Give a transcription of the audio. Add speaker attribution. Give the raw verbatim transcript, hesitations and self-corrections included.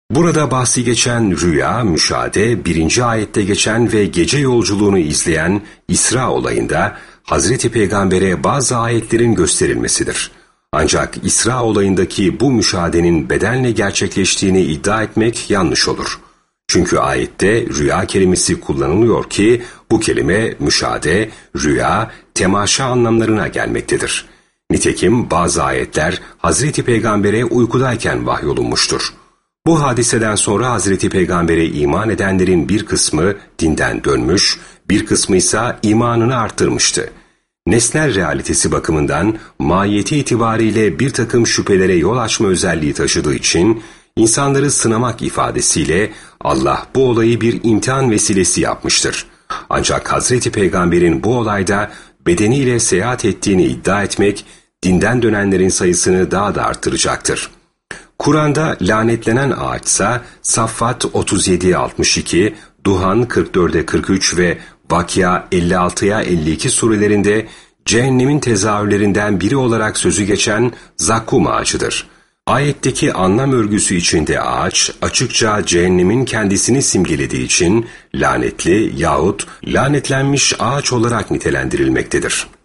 Speaker 1: Burada bahsi geçen rüya, müşahede, birinci ayette geçen ve gece yolculuğunu izleyen İsra olayında Hazreti Peygamber'e bazı ayetlerin gösterilmesidir. Ancak İsra olayındaki bu müşahedenin bedenle gerçekleştiğini iddia etmek yanlış olur. Çünkü ayette rüya kelimesi kullanılıyor ki bu kelime müşahede, rüya, temaşa anlamlarına gelmektedir. Nitekim bazı ayetler Hazreti Peygamber'e uykudayken vahyolunmuştur. Bu hadiseden sonra Hazreti Peygamber'e iman edenlerin bir kısmı dinden dönmüş, bir kısmı ise imanını arttırmıştı. Nesnel realitesi bakımından mahiyeti itibariyle bir takım şüphelere yol açma özelliği taşıdığı için insanları sınamak ifadesiyle Allah bu olayı bir imtihan vesilesi yapmıştır. Ancak Hazreti Peygamber'in bu olayda bedeniyle seyahat ettiğini iddia etmek dinden dönenlerin sayısını daha da arttıracaktır. Kur'an'da lanetlenen ağaçsa Saffat otuz yediye altmış iki, Duhan kırk dörde kırk üç ve Vakya elli altıya elli iki surelerinde cehennemin tezahürlerinden biri olarak sözü geçen zakkum ağacıdır. Ayetteki anlam örgüsü içinde ağaç açıkça cehennemin kendisini simgelediği için lanetli yahut lanetlenmiş ağaç olarak nitelendirilmektedir.